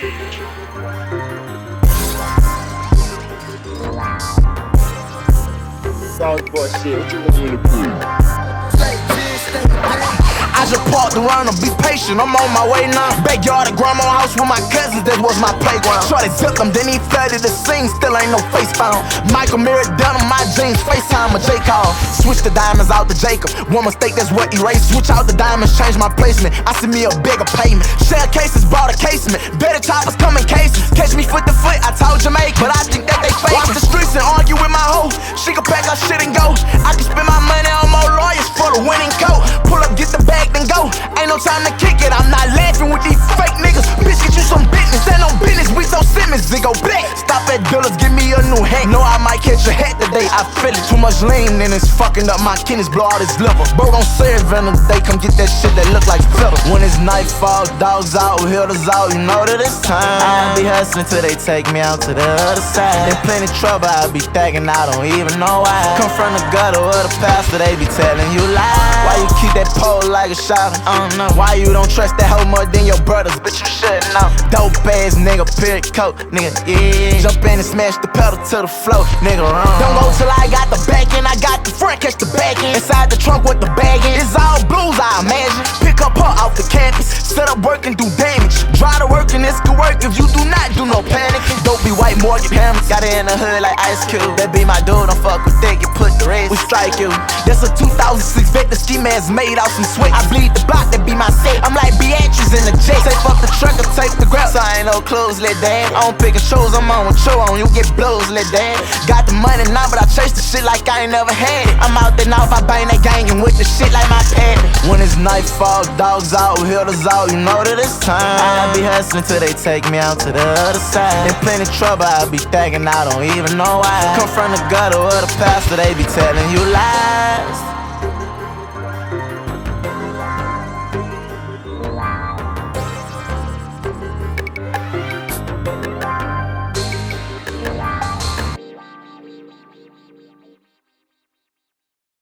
Southpaw shit, what you want me to prove? I just parked around and be patient, I'm on my way now. Backyard at grandma's house with my cousins, that was my playground. Shorty zipped them, then he flooded the scene, still ain't no face found. Michael mirrored down on my jeans, FaceTime a J call. Switch the diamonds out to Jacob, one mistake that's what erased. Switch out the diamonds, change my placement, I see me a bigger payment. Shell cases, bought a casement, better choppers come in cases. Catch me foot to foot, I told Jamaica, but I think that they fake. Walk the streets and argue with my hoe, she can pack her shit and go. I can spend my money on more lawyers for the winning coat. Pull up, get the bag, then go. Ain't no time to kick it, I'm not laughing with these fake niggas. Bitch, get you some business, that no business, we so Simmons, it go black. Stop at dealers, give me a new hat. Know I might catch a hat today, I feel it. Too much lean and it's fucking up my kidneys, blow all this liver. Bro, don't say it venom, they come get that shit that look like filler. When it's nightfall, dogs out, hitters out, you know that it's time. I be hustling till they take me out to the other side. In plenty trouble, I be thinking I don't even know why. Come from the gutter or the pastor, they be telling you lies. Why you keep that pole like a shot? I don't know. Why you don't trust that hoe more than your brothers? Bitch, you should know. Dope ass nigga, period coat, nigga, yeah. Jump in and smash the pedal to the floor, nigga, run. Don't go till I got the back end, I got the front, catch the back end. Inside the trunk with the bag in, it's all blues, I imagine. Pick up her off the campus, set up work and do damage. Try to work and this could work if you do not do no panicking. Don't be white mortgage hammers, got it in the hood like Ice Cube. That be my dude, don't fuck with that, you put the rest, we strike you. That's a 2006 Vector, ski mask made out some sweat. I bleed the block, that be my set. I'm like Beatrice in the J. Tape up the truck and tape the grab. So I ain't no clothes, let that. I don't pick and choose, I'm on with you on. You get blows, let that. Got the money now, but I chase the shit like I ain't never had it. I'm out there now if I bang that gang and with the shit like my pad. When it's nightfall, dogs out, hitters out, you know that it's time. I be hustling till they take me out to the other side. In plenty trouble, I be thinking I don't even know why. Come from the gutter or the pastor, they be telling you lies.